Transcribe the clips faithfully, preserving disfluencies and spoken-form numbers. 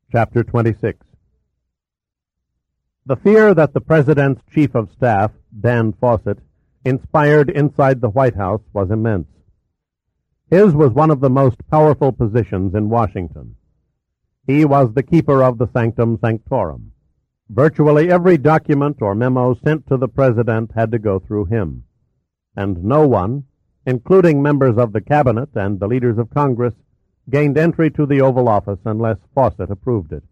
Chapter twenty-six. The fear that the President's Chief of Staff, Dan Fawcett, inspired inside the White House was immense. His was one of the most powerful positions in Washington. He was the keeper of the sanctum sanctorum. Virtually every document or memo sent to the President had to go through him, and no one, including members of the Cabinet and the leaders of Congress, gained entry to the Oval Office unless Fawcett approved it.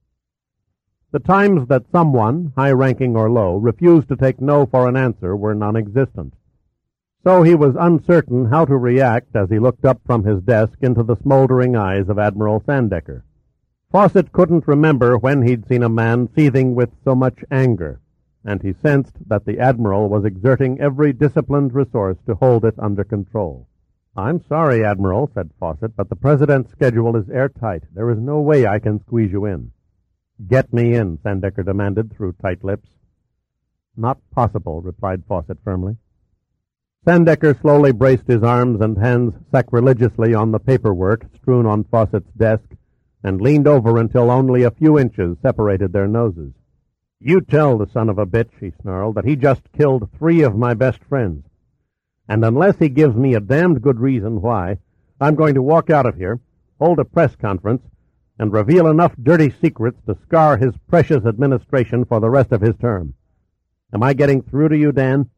The times that someone, high-ranking or low, refused to take no for an answer were non-existent. So he was uncertain how to react as he looked up from his desk into the smoldering eyes of Admiral Sandecker. Fawcett couldn't remember when he'd seen a man seething with so much anger, and he sensed that the Admiral was exerting every disciplined resource to hold it under control. "I'm sorry, Admiral," said Fawcett, "but the President's schedule is airtight. There is no way I can squeeze you in." "Get me in," Sandecker demanded through tight lips. "Not possible," replied Fawcett firmly. Sandecker slowly braced his arms and hands sacrilegiously on the paperwork strewn on Fawcett's desk and leaned over until only a few inches separated their noses. "You tell the son of a bitch," he snarled, "that he just killed three of my best friends. And unless he gives me a damned good reason why, I'm going to walk out of here, hold a press conference, and reveal enough dirty secrets to scar his precious administration for the rest of his term. Am I getting through to you, Dan?"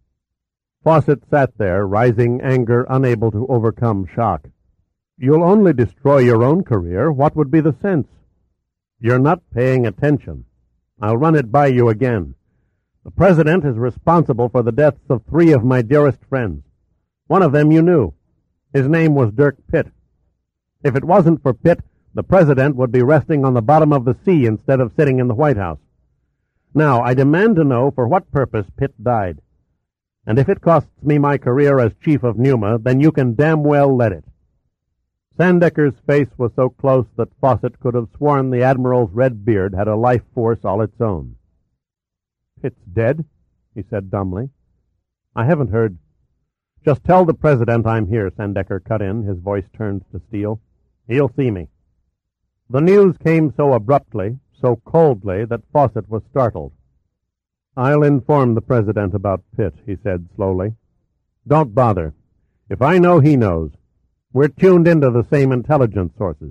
Fawcett sat there, rising anger unable to overcome shock. "You'll only destroy your own career. What would be the sense?" "You're not paying attention. I'll run it by you again. The President is responsible for the deaths of three of my dearest friends. One of them you knew. His name was Dirk Pitt. If it wasn't for Pitt, the President would be resting on the bottom of the sea instead of sitting in the White House. Now, I demand to know for what purpose Pitt died. And if it costs me my career as Chief of Pneuma, then you can damn well let it." Sandecker's face was so close that Fawcett could have sworn the Admiral's red beard had a life force all its own. "Pitt's dead?" he said dumbly. "I haven't heard—" "Just tell the President I'm here," Sandecker cut in, his voice turned to steel. "He'll see me." The news came so abruptly, so coldly, that Fawcett was startled. "I'll inform the President about Pitt," he said slowly. "Don't bother. If I know, he knows. We're tuned into the same intelligence sources."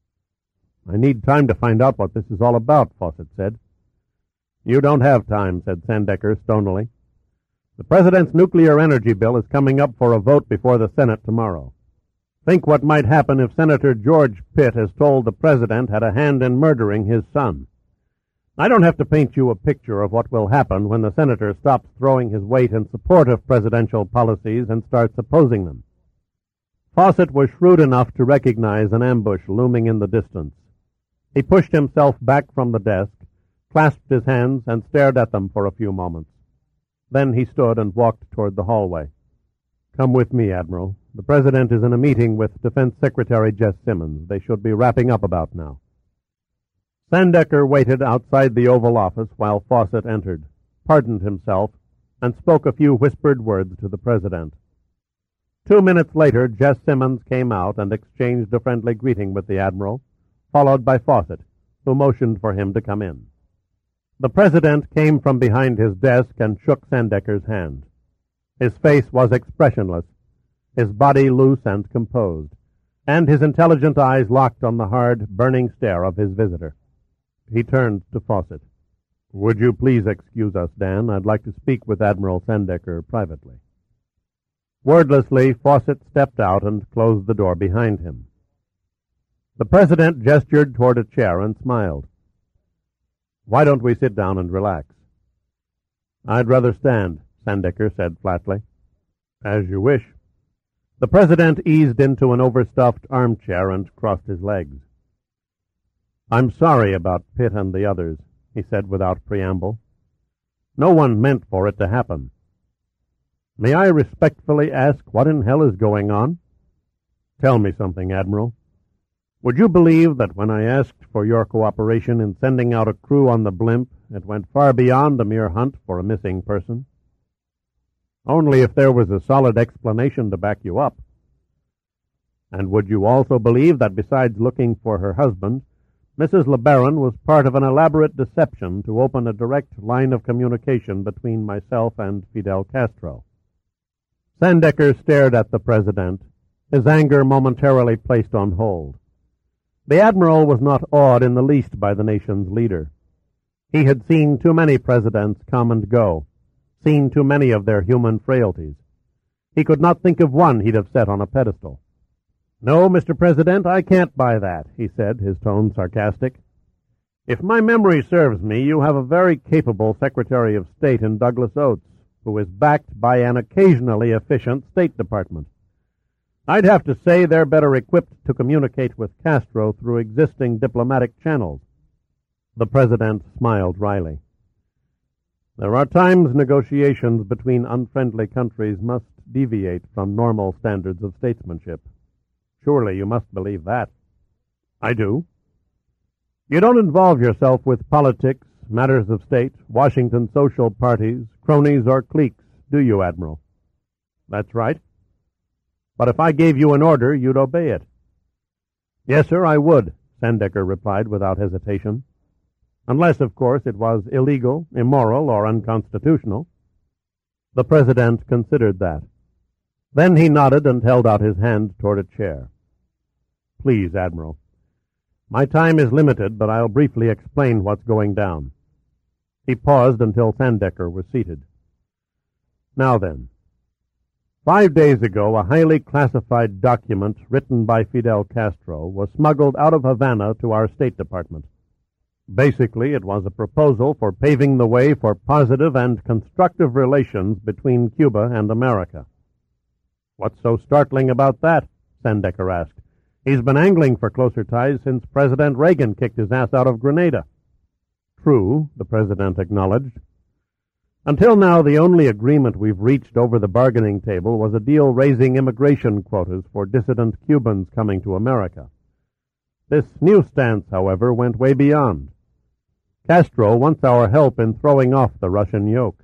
"I need time to find out what this is all about," Fawcett said. "You don't have time," said Sandecker stonily. "The President's nuclear energy bill is coming up for a vote before the Senate tomorrow. Think what might happen if Senator George Pitt has told the President had a hand in murdering his son. I don't have to paint you a picture of what will happen when the Senator stops throwing his weight in support of presidential policies and starts opposing them." Fawcett was shrewd enough to recognize an ambush looming in the distance. He pushed himself back from the desk, clasped his hands, and stared at them for a few moments. Then he stood and walked toward the hallway. "Come with me, Admiral. The President is in a meeting with Defense Secretary Jess Simmons. They should be wrapping up about now." Sandecker waited outside the Oval Office while Fawcett entered, pardoned himself, and spoke a few whispered words to the President. Two minutes later, Jess Simmons came out and exchanged a friendly greeting with the Admiral, followed by Fawcett, who motioned for him to come in. The President came from behind his desk and shook Sandecker's hand. His face was expressionless, his body loose and composed, and his intelligent eyes locked on the hard, burning stare of his visitor. He turned to Fawcett. "Would you please excuse us, Dan? I'd like to speak with Admiral Sandecker privately." Wordlessly, Fawcett stepped out and closed the door behind him. The President gestured toward a chair and smiled. "Why don't we sit down and relax?" "I'd rather stand," Sandecker said flatly. "As you wish." The President eased into an overstuffed armchair and crossed his legs. "I'm sorry about Pitt and the others," he said without preamble. "No one meant for it to happen. May I respectfully ask what in hell is going on?" "Tell me something, Admiral. Would you believe that when I asked for your cooperation in sending out a crew on the blimp, it went far beyond a mere hunt for a missing person?" "Only if there was a solid explanation to back you up." "And would you also believe that besides looking for her husband, Missus LeBaron was part of an elaborate deception to open a direct line of communication between myself and Fidel Castro. Sandecker stared at the president, his anger momentarily placed on hold. The admiral was not awed in the least by the nation's leader. He had seen too many presidents come and go, seen too many of their human frailties. He could not think of one he'd have set on a pedestal. "No, Mister President, I can't buy that," he said, his tone sarcastic. "If my memory serves me, you have a very capable Secretary of State in Douglas Oates, who is backed by an occasionally efficient State Department. I'd have to say they're better equipped to communicate with Castro through existing diplomatic channels." The President smiled wryly. "There are times negotiations between unfriendly countries must deviate from normal standards of statesmanship. Surely you must believe that." "I do." "You don't involve yourself with politics, matters of state, Washington social parties, cronies, or cliques, do you, Admiral?" "That's right." "But if I gave you an order, you'd obey it." "Yes, sir, I would," Sandecker replied without hesitation. "Unless, of course, it was illegal, immoral, or unconstitutional." The President considered that. Then he nodded and held out his hand toward a chair. "Please, Admiral. My time is limited, but I'll briefly explain what's going down." He paused until Sandecker was seated. "Now then, five days ago a highly classified document written by Fidel Castro was smuggled out of Havana to our State Department. Basically, it was a proposal for paving the way for positive and constructive relations between Cuba and America." "What's so startling about that?" Sandecker asked. "He's been angling for closer ties since President Reagan kicked his ass out of Grenada." "True," the President acknowledged. "Until now, the only agreement we've reached over the bargaining table was a deal raising immigration quotas for dissident Cubans coming to America. This new stance, however, went way beyond. Castro wants our help in throwing off the Russian yoke."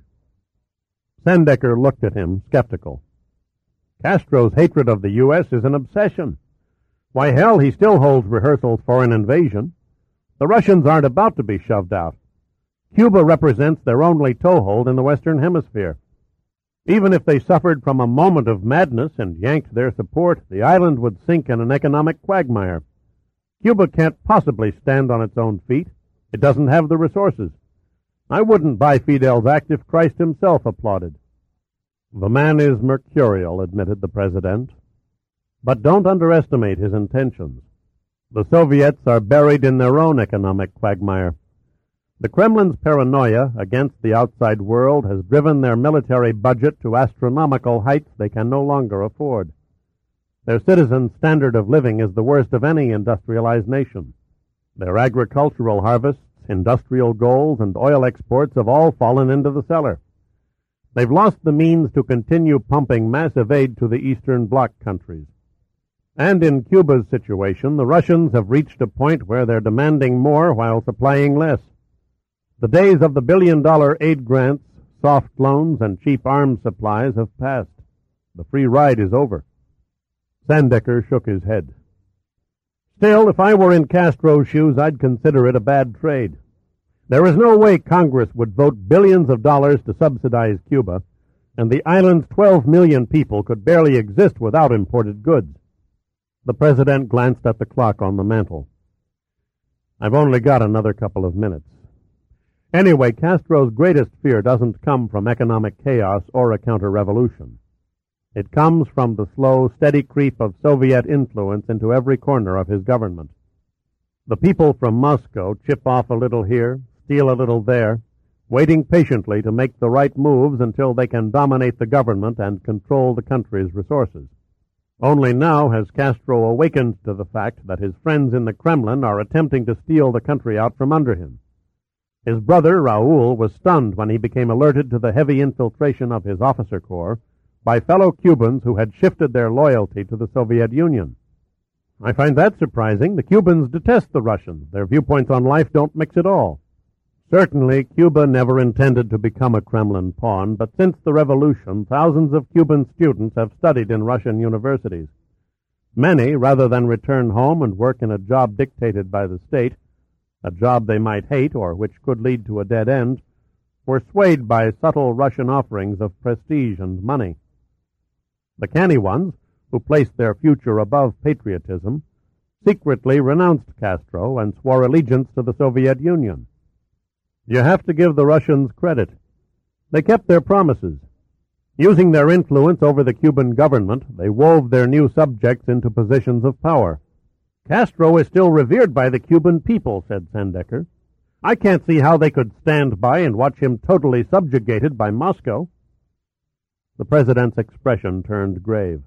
Sandecker looked at him, skeptical. "Castro's hatred of the U S is an obsession. Why, hell, he still holds rehearsals for an invasion. The Russians aren't about to be shoved out. Cuba represents their only toehold in the Western Hemisphere. Even if they suffered from a moment of madness and yanked their support, the island would sink in an economic quagmire. Cuba can't possibly stand on its own feet. It doesn't have the resources. I wouldn't buy Fidel's act if Christ himself applauded." "The man is mercurial," admitted the President. "But don't underestimate his intentions. The Soviets are buried in their own economic quagmire. The Kremlin's paranoia against the outside world has driven their military budget to astronomical heights they can no longer afford. Their citizens' standard of living is the worst of any industrialized nation. Their agricultural harvests, industrial goals, and oil exports have all fallen into the cellar. They've lost the means to continue pumping massive aid to the Eastern Bloc countries. And in Cuba's situation, the Russians have reached a point where they're demanding more while supplying less. The days of the billion-dollar aid grants, soft loans, and cheap arms supplies have passed. The free ride is over." Sandecker shook his head. "Still, if I were in Castro's shoes, I'd consider it a bad trade. There is no way Congress would vote billions of dollars to subsidize Cuba, and the island's twelve million people could barely exist without imported goods." The President glanced at the clock on the mantel. "I've only got another couple of minutes. Anyway, Castro's greatest fear doesn't come from economic chaos or a counter-revolution. It comes from the slow, steady creep of Soviet influence into every corner of his government. The people from Moscow chip off a little here, steal a little there, waiting patiently to make the right moves until they can dominate the government and control the country's resources. Only now has Castro awakened to the fact that his friends in the Kremlin are attempting to steal the country out from under him. His brother, Raul, was stunned when he became alerted to the heavy infiltration of his officer corps by fellow Cubans who had shifted their loyalty to the Soviet Union. I find that surprising. The Cubans detest the Russians. Their viewpoints on life don't mix at all. Certainly, Cuba never intended to become a Kremlin pawn, but since the revolution, thousands of Cuban students have studied in Russian universities. Many, rather than return home and work in a job dictated by the state, a job they might hate or which could lead to a dead end, were swayed by subtle Russian offerings of prestige and money. The canny ones, who placed their future above patriotism, secretly renounced Castro and swore allegiance to the Soviet Union. You have to give the Russians credit. They kept their promises. Using their influence over the Cuban government, they wove their new subjects into positions of power. Castro is still revered by the Cuban people, said Sandecker. I can't see how they could stand by and watch him totally subjugated by Moscow. The president's expression turned grave.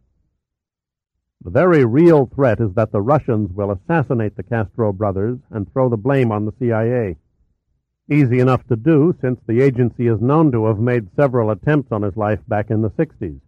The very real threat is that the Russians will assassinate the Castro brothers and throw the blame on the C I A. Easy enough to do, since the agency is known to have made several attempts on his life back in the sixties.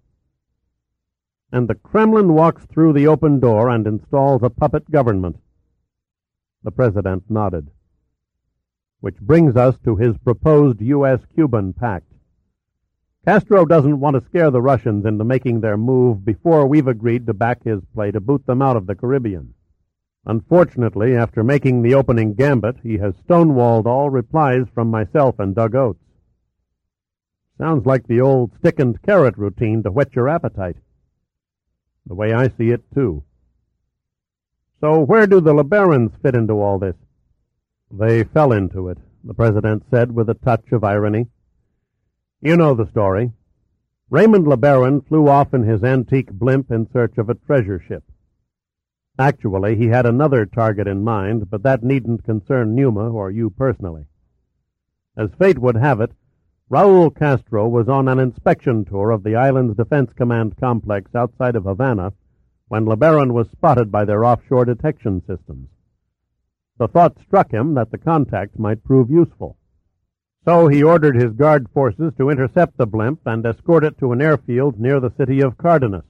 And the Kremlin walks through the open door and installs a puppet government. The president nodded. Which brings us to his proposed U S Cuban pact. Castro doesn't want to scare the Russians into making their move before we've agreed to back his play to boot them out of the Caribbean. Unfortunately, after making the opening gambit, he has stonewalled all replies from myself and Doug Oates. Sounds like the old stick-and-carrot routine to whet your appetite. The way I see it, too. So where do the LeBarons fit into all this? They fell into it, the president said with a touch of irony. You know the story. Raymond LeBaron flew off in his antique blimp in search of a treasure ship. Actually, he had another target in mind, but that needn't concern Numa or you personally. As fate would have it, Raul Castro was on an inspection tour of the island's Defense Command complex outside of Havana when LeBaron was spotted by their offshore detection systems. The thought struck him that the contact might prove useful. So he ordered his guard forces to intercept the blimp and escort it to an airfield near the city of Cardenas.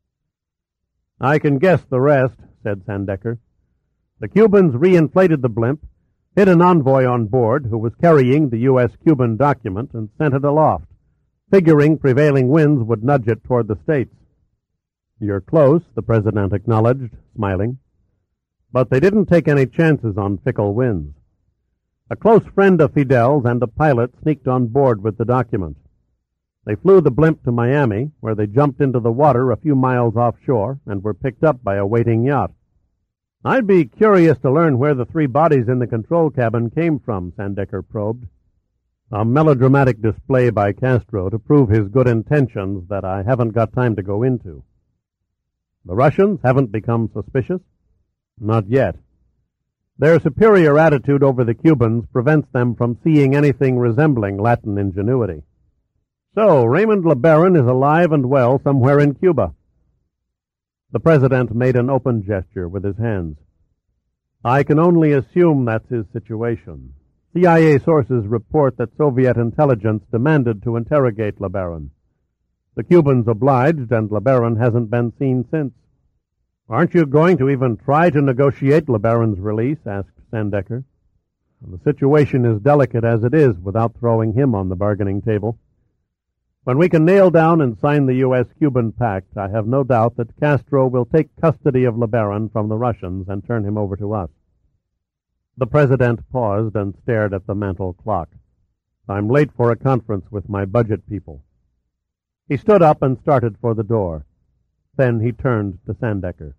I can guess the rest, said Sandecker. The Cubans reinflated the blimp, hit an envoy on board who was carrying the U S Cuban document, and sent it aloft, figuring prevailing winds would nudge it toward the States. You're close, the president acknowledged, smiling. But they didn't take any chances on fickle winds. A close friend of Fidel's and a pilot sneaked on board with the document. They flew the blimp to Miami, where they jumped into the water a few miles offshore and were picked up by a waiting yacht. I'd be curious to learn where the three bodies in the control cabin came from, Sandecker probed. A melodramatic display by Castro to prove his good intentions that I haven't got time to go into. The Russians haven't become suspicious? Not yet. Their superior attitude over the Cubans prevents them from seeing anything resembling Latin ingenuity. So, Raymond LeBaron is alive and well somewhere in Cuba. The president made an open gesture with his hands. I can only assume that's his situation. C I A sources report that Soviet intelligence demanded to interrogate LeBaron. The Cubans obliged, and LeBaron hasn't been seen since. Aren't you going to even try to negotiate LeBaron's release? Asked Sandecker. The situation is delicate as it is without throwing him on the bargaining table. When we can nail down and sign the U S Cuban pact, I have no doubt that Castro will take custody of LeBaron from the Russians and turn him over to us. The president paused and stared at the mantel clock. I'm late for a conference with my budget people. He stood up and started for the door. Then he turned to Sandecker.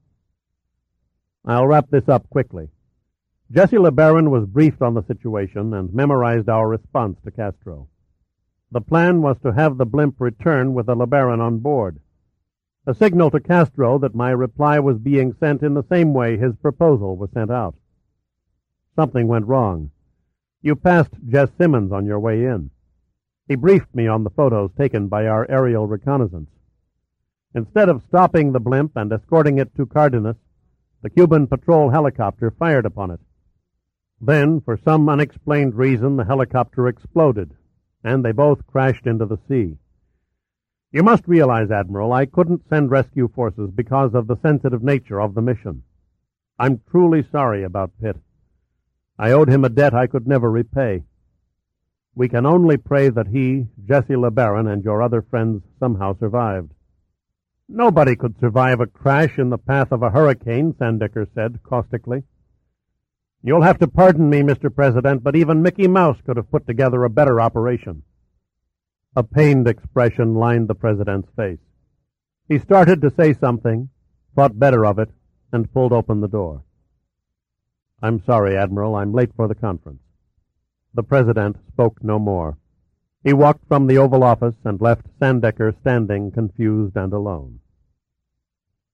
I'll wrap this up quickly. Jesse LeBaron was briefed on the situation and memorized our response to Castro. The plan was to have the blimp return with a LeBaron on board. A signal to Castro that my reply was being sent in the same way his proposal was sent out. Something went wrong. You passed Jess Simmons on your way in. He briefed me on the photos taken by our aerial reconnaissance. Instead of stopping the blimp and escorting it to Cardenas, the Cuban patrol helicopter fired upon it. Then, for some unexplained reason, the helicopter exploded, and they both crashed into the sea. You must realize, Admiral, I couldn't send rescue forces because of the sensitive nature of the mission. I'm truly sorry about Pitt. I owed him a debt I could never repay. We can only pray that he, Jesse LeBaron, and your other friends somehow survived. Nobody could survive a crash in the path of a hurricane, Sandecker said caustically. You'll have to pardon me, Mister President, but even Mickey Mouse could have put together a better operation. A pained expression lined the President's face. He started to say something, thought better of it, and pulled open the door. I'm sorry, Admiral, I'm late for the conference. The President spoke no more. He walked from the Oval Office and left Sandecker standing confused and alone.